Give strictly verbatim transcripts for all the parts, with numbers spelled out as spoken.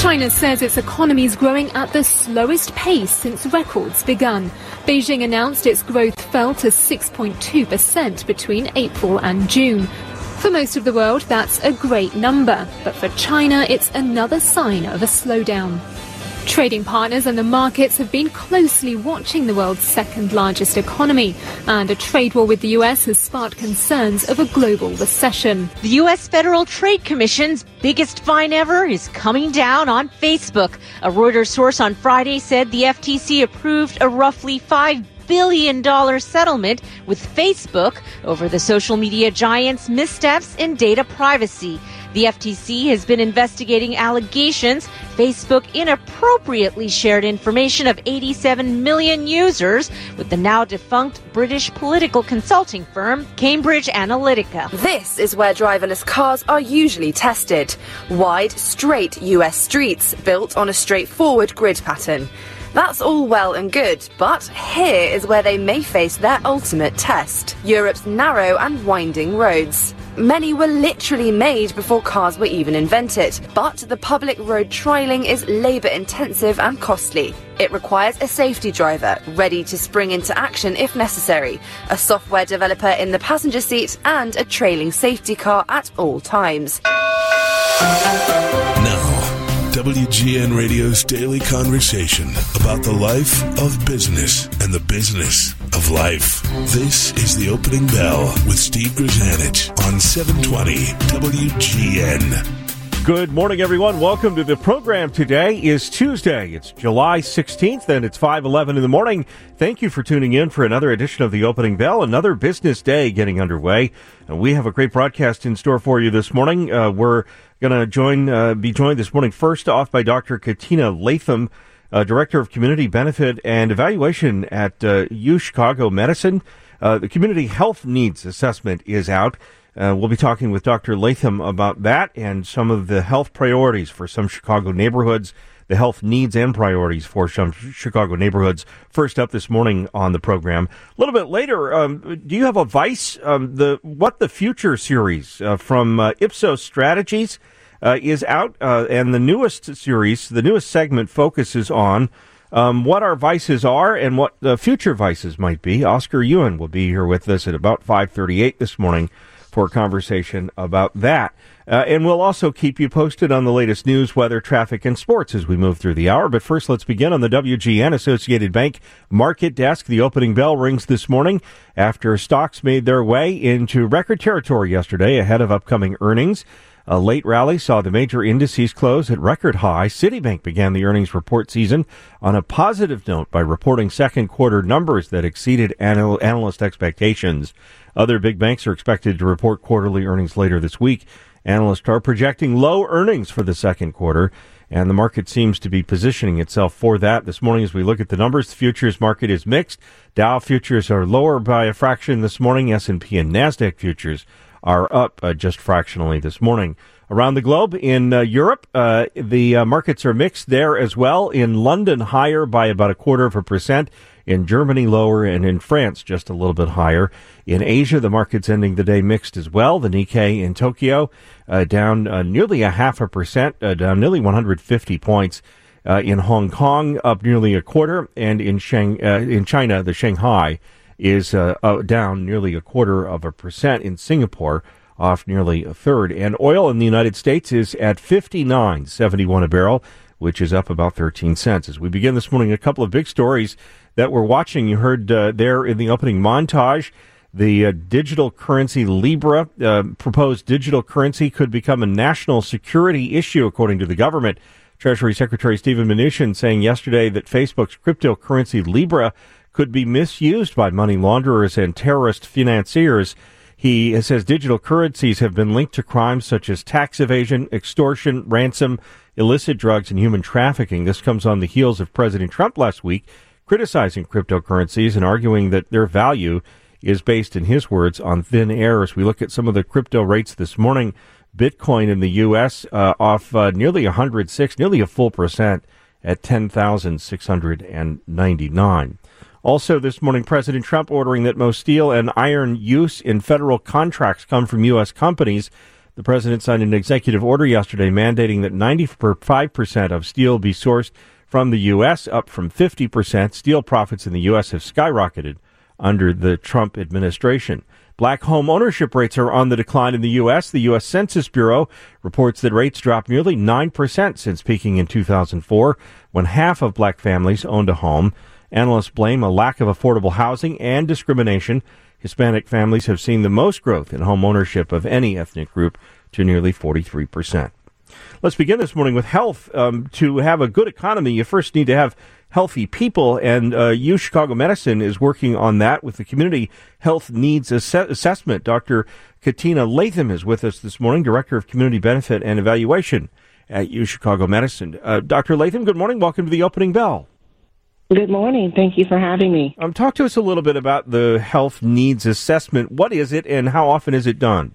China says its economy is growing at the slowest pace since records begun. Beijing announced its growth fell to six point two percent between April and June. For most of the world, that's a great number, but for China, it's another sign of a slowdown. Trading partners and the markets have been closely watching the world's second-largest economy, and a trade war with the U S has sparked concerns of a global recession. The U S Federal Trade Commission's biggest fine ever is coming down on Facebook. A Reuters source on Friday said the F T C approved a roughly five billion dollars settlement with Facebook over the social media giant's missteps in data privacy. The F T C has been investigating allegations Facebook inappropriately shared information of eighty-seven million users with the now defunct British political consulting firm Cambridge Analytica. This is where driverless cars are usually tested. Wide, straight U S streets built on a straightforward grid pattern. That's all well and good, but here is where they may face their ultimate test: Europe's narrow and winding roads. Many were literally made before cars were even invented, but the public road trialling is labour-intensive and costly. It requires a safety driver, ready to spring into action if necessary, a software developer in the passenger seat, and a trailing safety car at all times. Now, W G N Radio's daily conversation about the life of business and the business of life. This is The Opening Bell with Steve Grzanich on seven twenty W G N. Good morning, everyone. Welcome to the program. Today is Tuesday. It's July sixteenth, and it's five eleven in the morning. Thank you for tuning in for another edition of The Opening Bell, another business day getting underway. And we have a great broadcast in store for you this morning. Uh, we're going to join, uh, be joined this morning first off by Doctor Katina Latham, uh, Director of Community Benefit and Evaluation at uh, U Chicago Medicine. Uh, the Community Health Needs Assessment is out. Uh, we'll be talking with Doctor Latham about that and some of the health priorities for some Chicago neighborhoods, the health needs and priorities for some Chicago neighborhoods. First up this morning on the program. A little bit later, um, do you have a Vice? Um, the What the Future series uh, from uh, Ipsos Strategies uh, is out, uh, and the newest series, the newest segment focuses on um, what our vices are and what the future vices might be. Oscar Ewan will be here with us at about five thirty-eight this morning for a conversation about that. Uh, and we'll also keep you posted on the latest news, weather, traffic, and sports as we move through the hour. But first, let's begin on the W G N Associated Bank market desk. The opening bell rings this morning after stocks made their way into record territory yesterday ahead of upcoming earnings. A late rally saw the major indices close at record high. Citibank began the earnings report season on a positive note by reporting second quarter numbers that exceeded anal- analyst expectations. Other big banks are expected to report quarterly earnings later this week. Analysts are projecting low earnings for the second quarter, and the market seems to be positioning itself for that. This morning, as we look at the numbers, the futures market is mixed. Dow futures are lower by a fraction this morning. S and P and NASDAQ futures are up uh, just fractionally this morning. Around the globe, in uh, Europe, uh, the uh, markets are mixed there as well. In London, higher by about a quarter of a percent. In Germany, lower, and in France, just a little bit higher. In Asia, the market's ending the day mixed as well. The Nikkei in Tokyo uh, down uh, nearly a half a percent, uh, down nearly one hundred fifty points. Uh, in Hong Kong, up nearly a quarter, and in Shang, uh, in China, the Shanghai is uh, uh, down nearly a quarter of a percent. In Singapore, off nearly a third. And oil in the United States is at fifty-nine seventy-one a barrel, which is up about thirteen cents. As we begin this morning, a couple of big stories that we're watching. You heard uh, there in the opening montage, the uh, digital currency Libra, uh, proposed digital currency could become a national security issue, according to the government. Treasury Secretary Steven Mnuchin saying yesterday that Facebook's cryptocurrency Libra could be misused by money launderers and terrorist financiers. He says digital currencies have been linked to crimes such as tax evasion, extortion, ransom, illicit drugs, and human trafficking. This comes on the heels of President Trump last week criticizing cryptocurrencies and arguing that their value is based, in his words, on thin air. As we look at some of the crypto rates this morning, Bitcoin in the U S uh, off uh, nearly one hundred six, nearly a full percent at ten thousand six hundred ninety-nine. Also this morning, President Trump ordering that most steel and iron use in federal contracts come from U S companies. The president signed an executive order yesterday mandating that ninety-five percent of steel be sourced from the U S, up from fifty percent. Steel profits in the U S have skyrocketed under the Trump administration. Black home ownership rates are on the decline in the U S. The U S Census Bureau reports that rates dropped nearly nine percent since peaking in two thousand four, when half of black families owned a home. Analysts blame a lack of affordable housing and discrimination. Hispanic families have seen the most growth in home ownership of any ethnic group, to nearly forty-three percent. Let's begin this morning with health. Um, to have a good economy, you first need to have healthy people, and uh, U Chicago Medicine is working on that with the Community Health Needs Ass- Assessment. Doctor Katina Latham is with us this morning, Director of Community Benefit and Evaluation at U Chicago Medicine. Uh, Doctor Latham, good morning. Welcome to the opening bell. Good morning. Thank you for having me. Um, talk to us a little bit about the Health Needs Assessment. What is it, and how often is it done?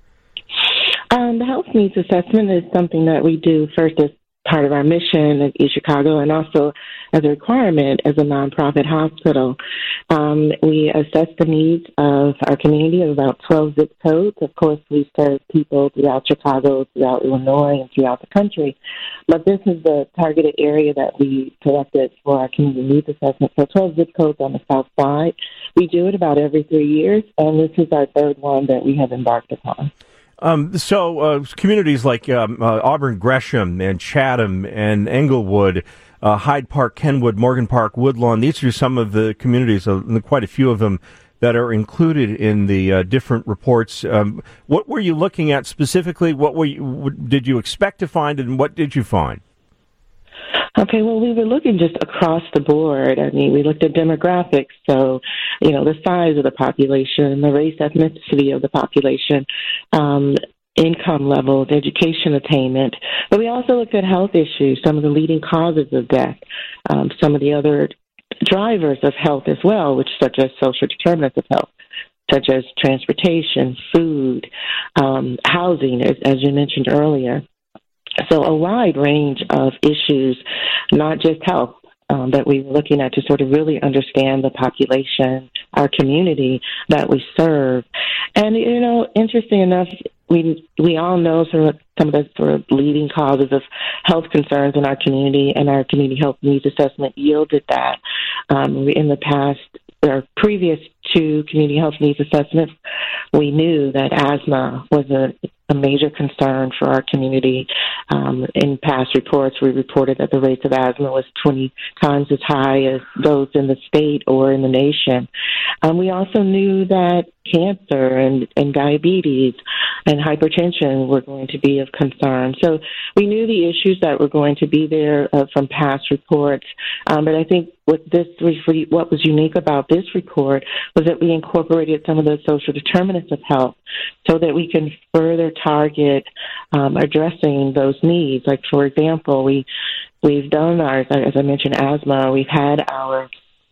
Um, the Health Needs Assessment is something that we do first as part of our mission at U Chicago, and also as a requirement as a nonprofit hospital. Um, we assess the needs of our community of about twelve zip codes. Of course, we serve people throughout Chicago, throughout Illinois, and throughout the country. But this is the targeted area that we selected for our community needs assessment. So twelve zip codes on the south side. We do it about every three years, and this is our third one that we have embarked upon. Um, so uh, communities like um, uh, Auburn Gresham and Chatham and Englewood, uh, Hyde Park, Kenwood, Morgan Park, Woodlawn, these are some of the communities, uh, quite a few of them, that are included in the uh, different reports. Um, what were you looking at specifically? What were you, what did you expect to find, and what did you find? Okay, well, we were looking just across the board. I mean, we looked at demographics, so, you know, the size of the population, the race, ethnicity of the population, um, income levels, education attainment. But we also looked at health issues, some of the leading causes of death, um, some of the other drivers of health as well, which such as social determinants of health, such as transportation, food, um, housing, as, as you mentioned earlier. So a wide range of issues, not just health, um, that we were looking at to sort of really understand the population, our community that we serve. And, you know, interesting enough, we we all know sort of some of the sort of leading causes of health concerns in our community, and our community health needs assessment yielded that. Um, in the past, or previous to community health needs assessments, we knew that asthma was a a major concern for our community. Um, in past reports, we reported that the rates of asthma was twenty times as high as those in the state or in the nation. Um, we also knew that cancer and, and diabetes and hypertension were going to be of concern. So we knew the issues that were going to be there uh, from past reports. Um, but I think what this what was unique about this report was that we incorporated some of the social determinants of health so that we can further target um, addressing those needs. Like, for example, we, we've done our, as I mentioned, asthma. We've had our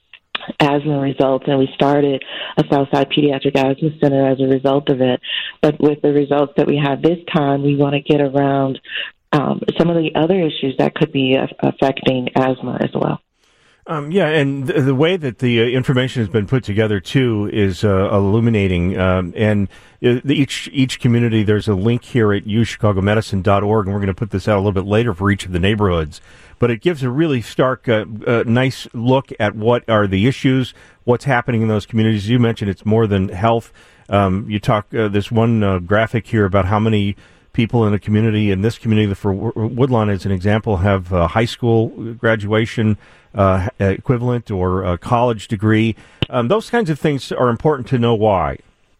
asthma results, and we started a Southside Pediatric Asthma Center as a result of it. But with the results that we have this time, we want to get around um, some of the other issues that could be uh, affecting asthma as well. Um, yeah, and the, the way that the uh, information has been put together, too, is uh, illuminating. Um, and uh, each each community, there's a link here at u chicago medicine dot org, and we're going to put this out a little bit later for each of the neighborhoods. But it gives a really stark, uh, uh, nice look at what are the issues, what's happening in those communities. You mentioned it's more than health. Um, you talk uh, this one uh, graphic here about how many people in a community, in this community, for Woodlawn as an example, have a high school graduation uh, equivalent or a college degree. Um, those kinds of things are important to know. Why?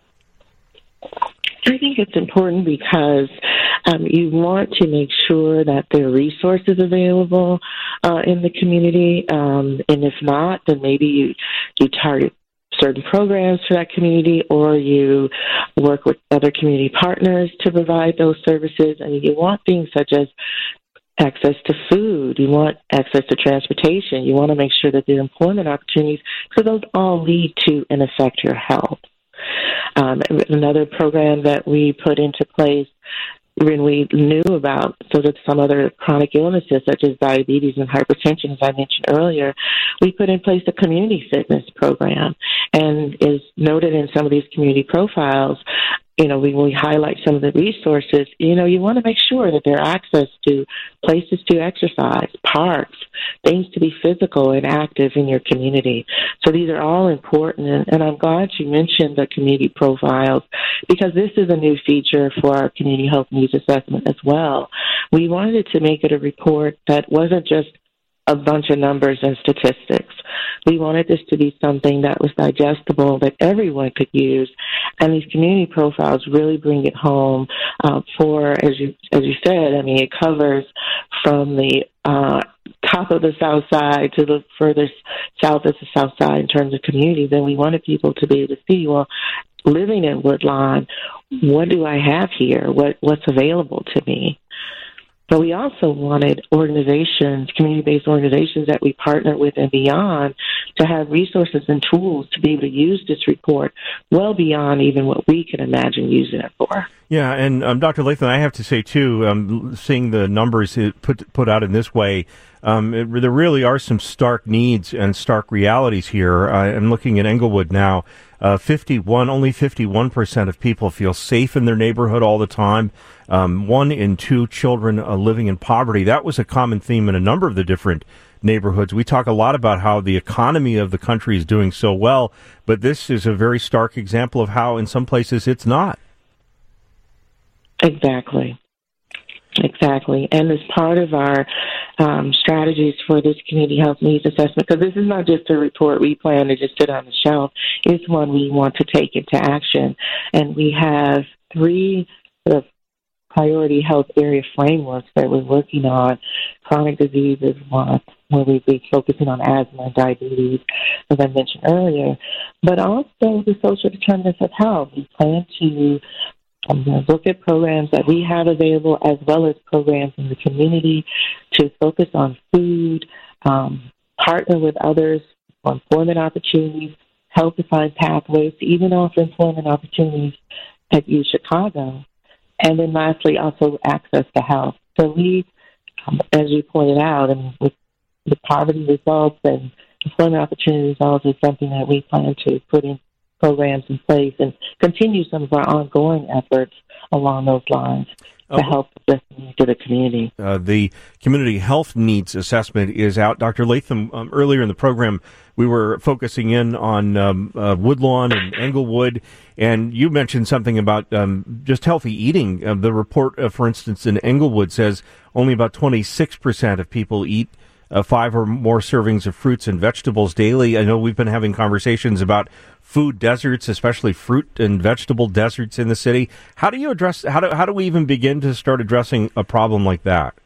I think it's important because um, you want to make sure that there are resources available uh, in the community, um, and if not, then maybe you, you target certain programs for that community, or you work with other community partners to provide those services. I mean, you want things such as access to food, you want access to transportation, you want to make sure that there are employment opportunities, because those all lead to and affect your health. Um, another program that we put into place when we knew about sort of some other chronic illnesses such as diabetes and hypertension, as I mentioned earlier, we put in place a community fitness program. And is noted in some of these community profiles, you know, we, we highlight some of the resources, you know, you want to make sure that there are access to places to exercise, parks, things to be physical and active in your community. So these are all important, and, and I'm glad you mentioned the community profiles, because this is a new feature for our community health needs assessment as well. We wanted to make it a report that wasn't just a bunch of numbers and statistics. We wanted this to be something that was digestible, that everyone could use, and these community profiles really bring it home uh, for, as you as you said, I mean, it covers from the uh, top of the South Side to the furthest south of the South Side in terms of communities, and we wanted people to be able to see, well, living in Woodlawn, what do I have here? What what's available to me? But we also wanted organizations, community-based organizations that we partner with and beyond, to have resources and tools to be able to use this report well beyond even what we can imagine using it for. Yeah, and um, Doctor Latham, I have to say, too, um, seeing the numbers put put out in this way, um, it, there really are some stark needs and stark realities here. Uh, I'm looking at Englewood now. Uh, fifty-one, only fifty-one percent of people feel safe in their neighborhood all the time. Um, one in two children uh, living in poverty. That was a common theme in a number of the different neighborhoods. We talk a lot about how the economy of the country is doing so well, but this is a very stark example of how in some places it's not. Exactly. Exactly. And as part of our um, strategies for this community health needs assessment, because this is not just a report we plan to just sit on the shelf, it's one we want to take into action. And we have three sort of priority health area frameworks that we're working on. Chronic disease is one, where we'll be focusing on asthma and diabetes, as I mentioned earlier, but also the social determinants of health. We plan to I'm going to look at programs that we have available as well as programs in the community to focus on food, um, partner with others for employment opportunities, help to find pathways to even offer employment opportunities at U Chicago, and then lastly also access to health. So we, um, as you pointed out, and with the poverty results and employment opportunity results is something that we plan to put in programs in place and continue some of our ongoing efforts along those lines to oh. help the needs of the community. Uh, the Community Health Needs Assessment is out. Doctor Latham, um, earlier in the program, we were focusing in on um, uh, Woodlawn and Englewood, and you mentioned something about um, just healthy eating. Uh, the report, uh, for instance, in Englewood says only about twenty-six percent of people eat Uh, five or more servings of fruits and vegetables daily. I know we've been having conversations about food deserts, especially fruit and vegetable deserts in the city. How do you address, how do, how do we even begin to start addressing a problem like that?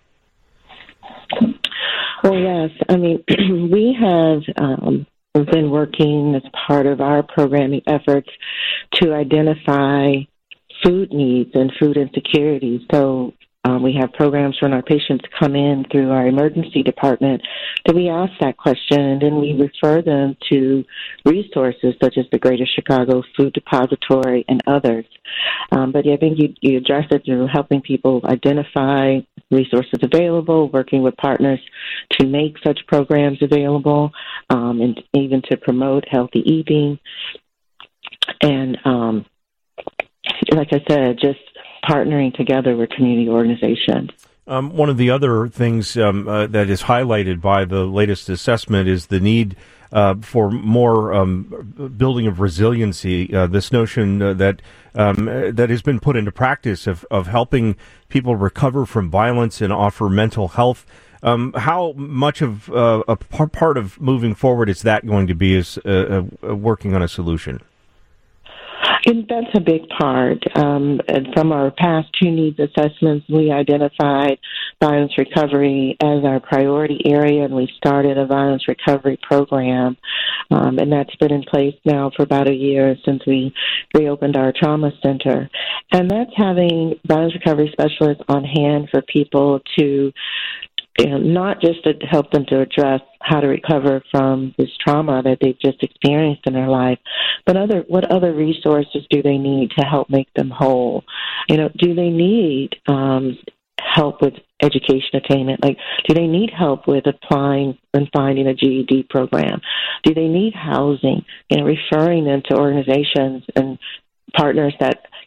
Well, yes. I mean, we have um, been working as part of our programming efforts to identify food needs and food insecurity. So Um, we have programs when our patients come in through our emergency department that we ask that question, and then we refer them to resources such as the Greater Chicago Food Depository and others. Um, but yeah, I think you, you address it through helping people identify resources available, working with partners to make such programs available, um, and even to promote healthy eating. And um, like I said, just partnering together with community organizations. Um, one of the other things um, uh, that is highlighted by the latest assessment is the need uh, for more um, building of resiliency. Uh, this notion uh, that um, that has been put into practice of, of helping people recover from violence and offer mental health. Um, how much of uh, a part of moving forward is that going to be? Is uh, uh, working on a solution? And that's a big part. Um, and from our past two needs assessments, we identified violence recovery as our priority area, and we started a violence recovery program. Um, and that's been in place now for about a year since we reopened our trauma center. And that's having violence recovery specialists on hand for people to, you know, not just to help them to address how to recover from this trauma that they've just experienced in their life, but other what other resources do they need to help make them whole? You know, do they need um, help with education attainment? Like, do they need help with applying and finding a G E D program? Do they need housing? You know, referring them to organizations and partners that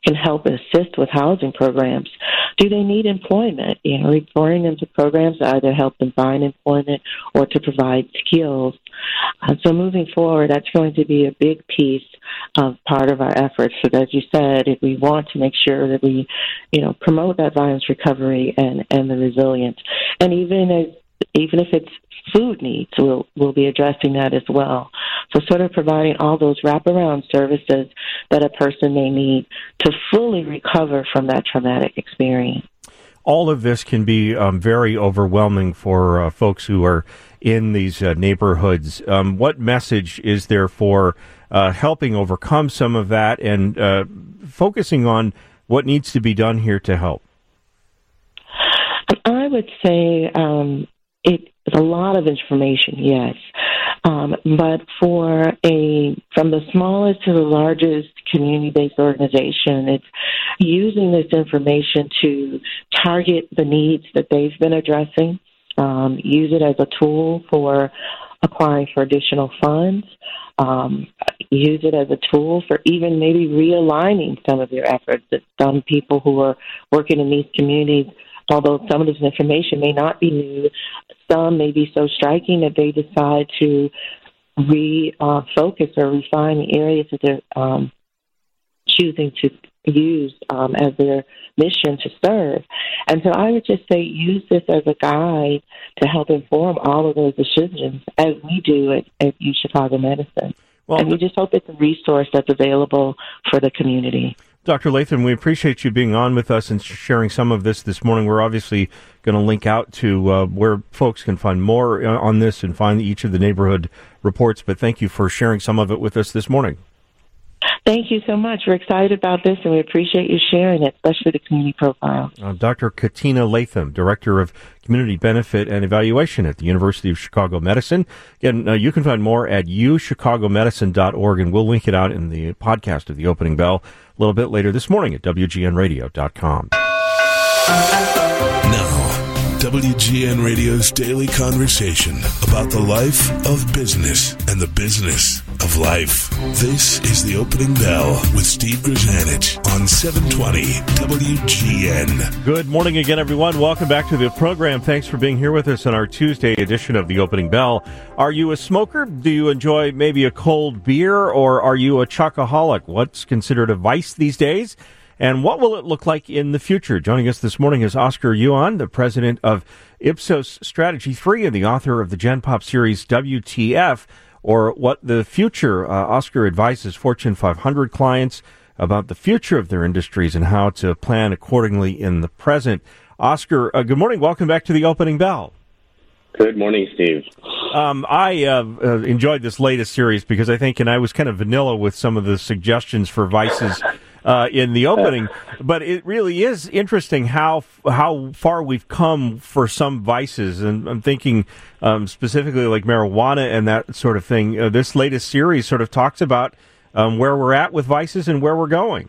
can help assist with housing programs. Do they need employment? You know, referring them to programs that either help them find employment or to provide skills. Uh, so moving forward, that's going to be a big piece of part of our efforts. So as you said, if we want to make sure that we, you know, promote that violence recovery and, and the resilience, and even as even if it's food needs, we'll, we'll be addressing that as well. So sort of providing all those wraparound services that a person may need to fully recover from that traumatic experience. All of this can be um, very overwhelming for uh, folks who are in these uh, neighborhoods. Um, what message is there for uh, helping overcome some of that and uh, focusing on what needs to be done here to help? I would say um, it is a lot of information, yes. Um, but for a from the smallest to the largest community-based organization, it's using this information to target the needs that they've been addressing, um, use it as a tool for applying for additional funds, um, use it as a tool for even maybe realigning some of your efforts. That some people who are working in these communities, although some of this information may not be new, some may be so striking that they decide to refocus uh, or refine the areas that they're um, choosing to use um, as their mission to serve. And so I would just say use this as a guide to help inform all of those decisions, as we do at, at U Chicago Medicine. Well, and we just hope it's a resource that's available for the community. Doctor Latham, we appreciate you being on with us and sharing some of this this morning. We're obviously going to link out to uh, where folks can find more on this and find each of the neighborhood reports, but thank you for sharing some of it with us this morning. Thank you so much. We're excited about this, and we appreciate you sharing it, especially the community profile. Uh, Doctor Katina Latham, Director of Community Benefit and Evaluation at the University of Chicago Medicine. Again, uh, you can find more at u chicago medicine dot org, and we'll link it out in the podcast of The Opening Bell a little bit later this morning at w g n radio dot com. Now, W G N Radio's daily conversation about the life of business and the business of life. This is The Opening Bell with Steve Grzanich on seven twenty W G N. Good morning again, everyone. Welcome back to the program. Thanks for being here with us on our Tuesday edition of The Opening Bell. Are you a smoker? Do you enjoy maybe a cold beer, or are you a chocoholic? What's considered a vice these days? And what will it look like in the future? Joining us this morning is Oscar Yuan, the president of Ipsos Strategy three and the author of the Gen Pop series W T F, or What the Future. Uh, Oscar advises Fortune five hundred clients about the future of their industries and how to plan accordingly in the present. Oscar, uh, good morning. Welcome back to The Opening Bell. Good morning, Steve. Um, I uh, uh, enjoyed this latest series because I think, and I was kind of vanilla with some of the suggestions for vices uh, in the opening, but it really is interesting how how far we've come for some vices, and I'm thinking um, specifically like marijuana and that sort of thing. Uh, this latest series sort of talks about um, where we're at with vices and where we're going.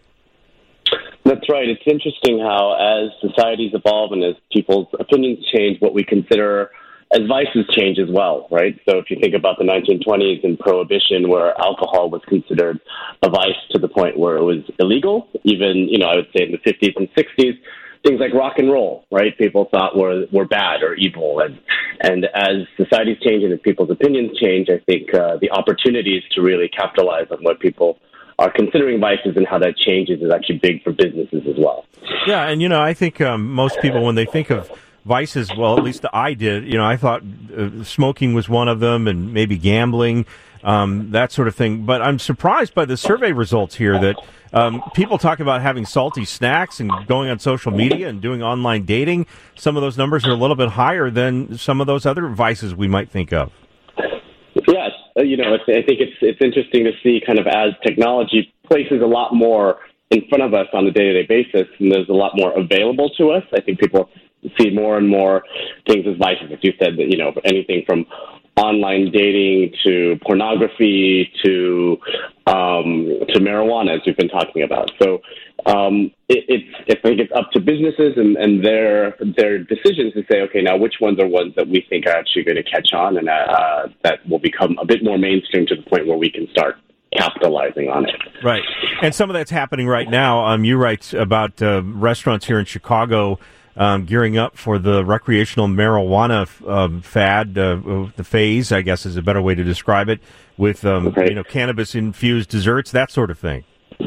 That's right. It's interesting how as societies evolve and as people's opinions change, what we consider as vices change as well, right? So if you think about the nineteen twenties and Prohibition, where alcohol was considered a vice to the point where it was illegal, even, you know, I would say in the fifties and sixties, things like rock and roll, right, people thought were were bad or evil. And and as societies change and as people's opinions change, I think uh, the opportunities to really capitalize on what people are considering vices and how that changes is actually big for businesses as well. Yeah, and, you know, I think um, most people, when they think of vices, well, at least I did, you know, I thought uh, smoking was one of them and maybe gambling, um, that sort of thing. But I'm surprised by the survey results here that um, people talk about having salty snacks and going on social media and doing online dating. Some of those numbers are a little bit higher than some of those other vices we might think of. Yes. Uh, you know, it's, I think it's it's interesting to see kind of as technology places a lot more in front of us on a day-to-day basis, and there's a lot more available to us. I think people see more and more things as vices, as you said, that, you know, anything from online dating to pornography to um, to marijuana, as we've been talking about. So um, it, it's I think it's up to businesses and, and their their decisions to say, okay, now which ones are ones that we think are actually going to catch on and uh, that will become a bit more mainstream to the point where we can start capitalizing on it. Right. And some of that's happening right now. Um, you write about uh, restaurants here in Chicago um, gearing up for the recreational marijuana um, fad, uh, the phase, I guess is a better way to describe it, with um, okay. you know, cannabis-infused desserts, that sort of thing.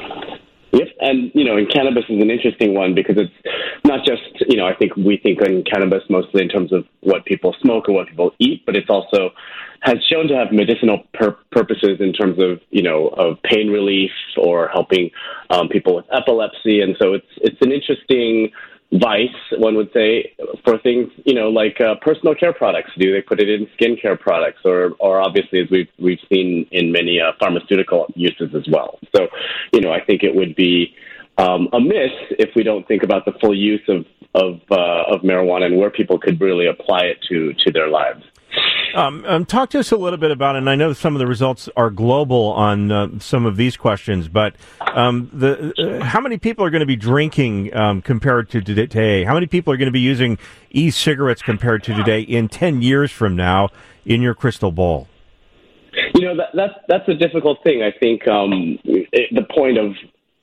Yep, and, you know, and cannabis is an interesting one because it's not just, you know, I think we think in cannabis mostly in terms of what people smoke or what people eat, but it's also has shown to have medicinal pur- purposes in terms of, you know, of pain relief or helping um, people with epilepsy. And so it's it's an interesting vice, one would say, for things, you know, like uh, personal care products. Do they put it in skincare products, or, or obviously, as we've we've seen in many uh, pharmaceutical uses as well. So, you know, I think it would be um, amiss if we don't think about the full use of of uh, of marijuana and where people could really apply it to to their lives. Um, um, talk to us a little bit about it, and I know some of the results are global on uh, some of these questions, but um, the uh, how many people are going to be drinking um, compared to today? How many people are going to be using e-cigarettes compared to today in ten years from now in your crystal ball? You know, that, that's, that's a difficult thing. I think um, it, the point of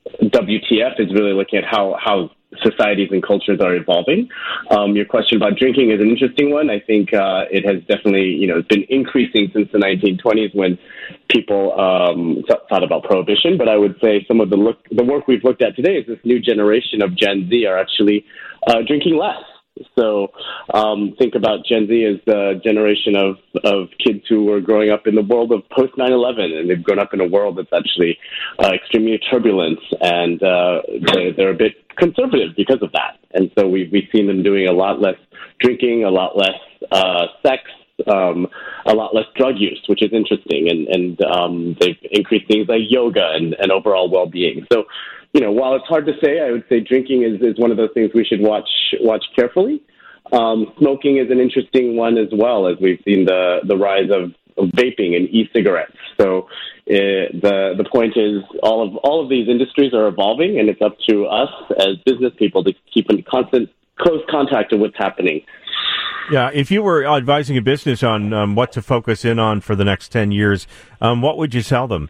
W T F is really looking at how, how societies and cultures are evolving. Um, your question about drinking is an interesting one. I think uh, it has definitely, you know, been increasing since the nineteen twenties when people um, th- thought about prohibition. But I would say some of the look, the work we've looked at today is this new generation of Gen Z are actually uh, drinking less. So um, think about Gen Z as the generation of, of kids who were growing up in the world of post nine eleven, and they've grown up in a world that's actually uh, extremely turbulent, and uh, they're, they're a bit conservative because of that. And so we've, we've seen them doing a lot less drinking, a lot less uh, sex, um, a lot less drug use, which is interesting. And, and um, they've increased things like yoga and, and overall well-being. So, you know, while it's hard to say, I would say drinking is, is one of those things we should watch watch carefully. Um, smoking is an interesting one as well, as we've seen the, the rise of, of vaping and e-cigarettes. So uh, the the point is all of all of these industries are evolving, and it's up to us as business people to keep in constant, close contact with what's happening. Yeah, if you were advising a business on um, what to focus in on for the next ten years, um, what would you tell them?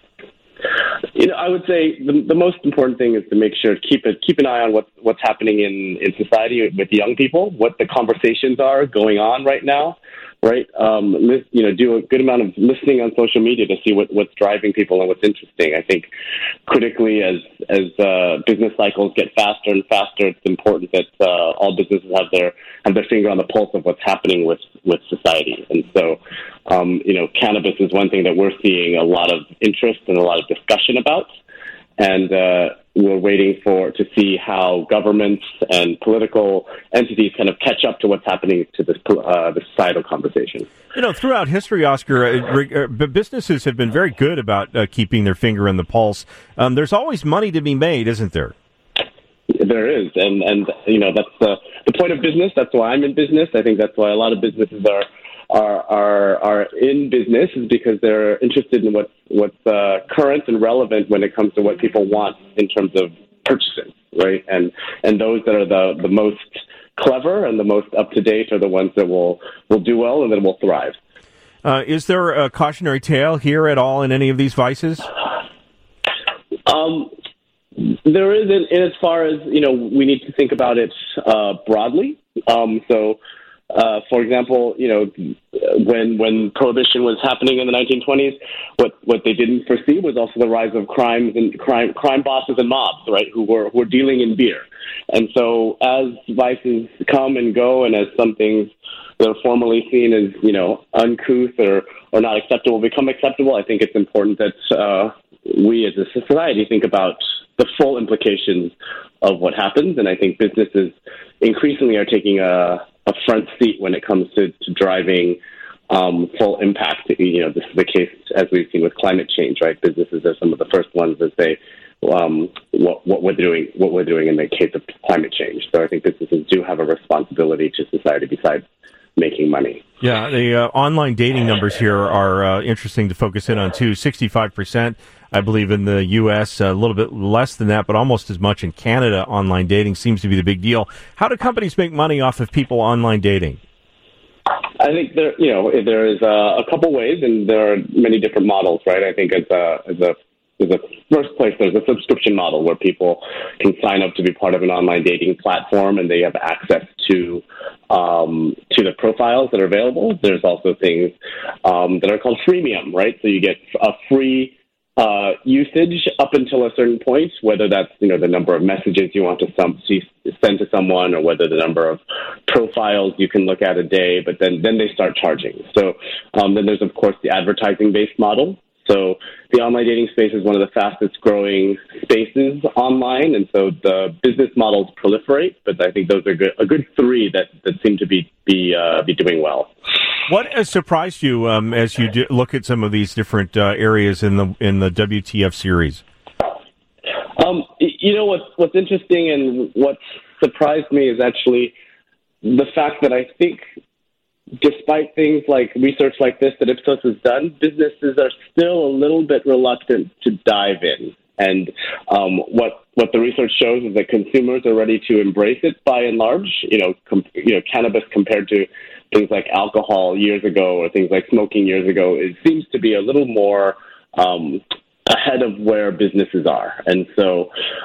You know, I would say the, the most important thing is to make sure to keep it, keep an eye on what, what's happening in, in society with young people, what the conversations are going on right now, right? Um, li- you know, do a good amount of listening on social media to see what, what's driving people and what's interesting. I think critically, as as uh, business cycles get faster and faster, it's important that uh, all businesses have their have their finger on the pulse of what's happening with, with society. And so, um, you know, cannabis is one thing that we're seeing a lot of interest and a lot of discussion about. And uh, we're waiting for to see how governments and political entities kind of catch up to what's happening to this uh, the societal conversation. You know, throughout history, Oscar, uh, uh, businesses have been very good about uh, keeping their finger in the pulse. Um, there's always money to be made, isn't there? There is, and and you know that's the the point of business. That's why I'm in business. I think that's why a lot of businesses are. Are, are are in business is because they're interested in what's what's uh, current and relevant when it comes to what people want in terms of purchases, right? And and those that are the, the most clever and the most up to date are the ones that will will do well and that will thrive. Uh, is there a cautionary tale here at all in any of these vices? Um, there is, in, in as far as you know, we need to think about it uh, broadly. Um, so. Uh, for example, you know, when when prohibition was happening in the nineteen twenties, what, what they didn't foresee was also the rise of crimes and crime crime bosses and mobs, right, who were who were dealing in beer. And so, as vices come and go, and as some things that are formerly seen as you know uncouth or or not acceptable become acceptable, I think it's important that uh, we as a society think about the full implications of what happens. And I think businesses increasingly are taking a a front seat when it comes to, to driving um, full impact. You know, this is the case as we've seen with climate change, right? Businesses are some of the first ones that say um, what, what we're doing, what we're doing in the case of climate change. So I think businesses do have a responsibility to society besides making money. Yeah, the uh, online dating numbers here are uh, interesting to focus in on too. sixty-five percent, I believe, in the U S, a little bit less than that, but almost as much in Canada. Online dating seems to be the big deal. How do companies make money off of people online dating? I think there, you know, there is a, a couple ways, and there are many different models, right? I think as a as a as a first place, there's a subscription model where people can sign up to be part of an online dating platform, and they have access to um, to the profiles that are available. There's also things um, that are called freemium, right? So you get a free Uh, usage up until a certain point, whether that's, you know, the number of messages you want to some, send to someone, or whether the number of profiles you can look at a day, but then, then they start charging. So um, then there's, of course, the advertising-based model. So the online dating space is one of the fastest growing spaces online, and so the business models proliferate, but I think those are good, a good three that, that seem to be be, uh, be doing well. What has surprised you um, as you do look at some of these different uh, areas in the in the W T F series? Um, you know, what's, what's interesting and what's surprised me is actually the fact that I think despite things like research like this that Ipsos has done, businesses are still a little bit reluctant to dive in. And um, what what the research shows is that consumers are ready to embrace it by and large. You know, com- you know, cannabis compared to things like alcohol years ago or things like smoking years ago, it seems to be a little more um, ahead of where businesses are. And so,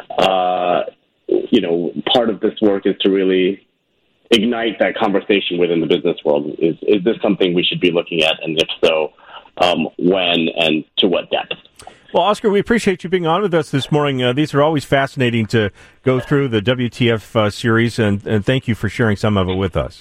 uh, you know, part of this work is to really ignite that conversation within the business world. Is is this something we should be looking at? And if so, um, when and to what depth? Well, Oscar, we appreciate you being on with us this morning. Uh, these are always fascinating to go through the W T F uh, series, and, and thank you for sharing some of it with us.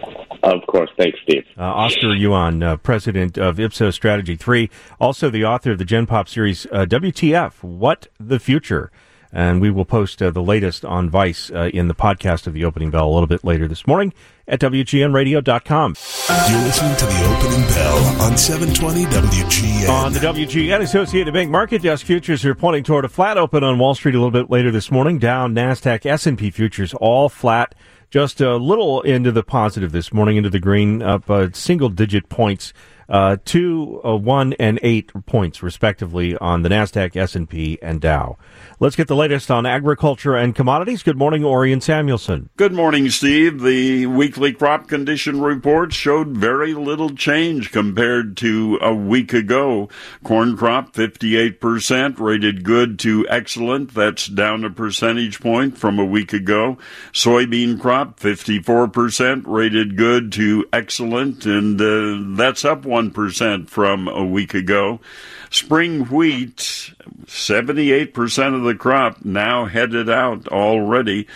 Of course. Thanks, Steve. Uh, Oscar Yuan, uh, president of Ipsos Strategy three, also the author of the Gen Pop series, uh, W T F, What the Future? And we will post uh, the latest on Vice uh, in the podcast of The Opening Bell a little bit later this morning at W G N radio dot com. You're listening to The Opening Bell on seven twenty W G N. On the W G N Associated Bank Market Desk, futures are pointing toward a flat open on Wall Street a little bit later this morning. Dow, NASDAQ, S and P futures all flat. Just a little into the positive this morning, into the green, up uh, single-digit points, uh, two, uh, one, and eight points, respectively, on the NASDAQ, S and P, and Dow. Let's get the latest on agriculture and commodities. Good morning, Orion Samuelson. Good morning, Steve. The weekly crop condition report showed very little change compared to a week ago. Corn crop, fifty-eight percent, rated good to excellent. That's down a percentage point from a week ago. Soybean crop, fifty-four percent, rated good to excellent, and uh, that's up one percent from a week ago. Spring wheat, seventy-eight percent of the crop now headed out already,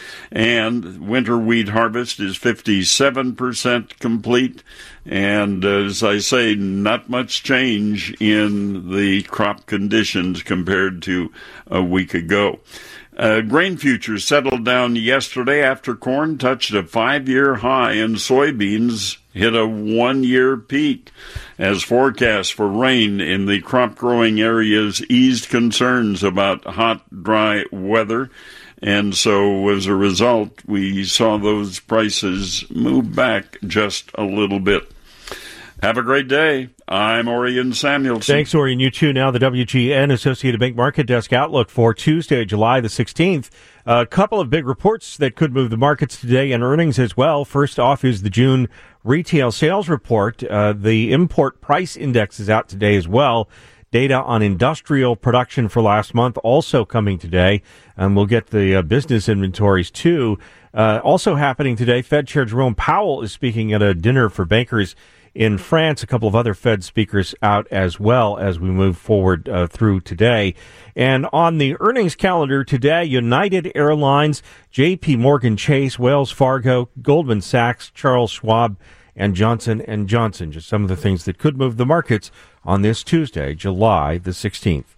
and winter wheat harvest is fifty-seven percent complete. And as I say, not much change in the crop conditions compared to a week ago. Uh, grain futures settled down yesterday after corn touched a five-year high and soybeans hit a one-year peak as forecasts for rain in the crop-growing areas eased concerns about hot, dry weather. And so as a result, we saw those prices move back just a little bit. Have a great day. I'm Orion Samuelson. Thanks, Orion. You too. Now the W G N Associated Bank Market Desk outlook for Tuesday, July the sixteenth. A couple of big reports that could move the markets today, and earnings as well. First off is the June retail sales report. Uh, the import price index is out today as well. Data on industrial production for last month also coming today, and we'll get the uh, business inventories too. Uh, also happening today, Fed Chair Jerome Powell is speaking at a dinner for bankers in France. A couple of other Fed speakers out as well as we move forward uh, through today. And on the earnings calendar today, United Airlines, J P Morgan Chase, Wells Fargo, Goldman Sachs, Charles Schwab, and Johnson and Johnson. Just some of the things that could move the markets on this Tuesday, July the sixteenth.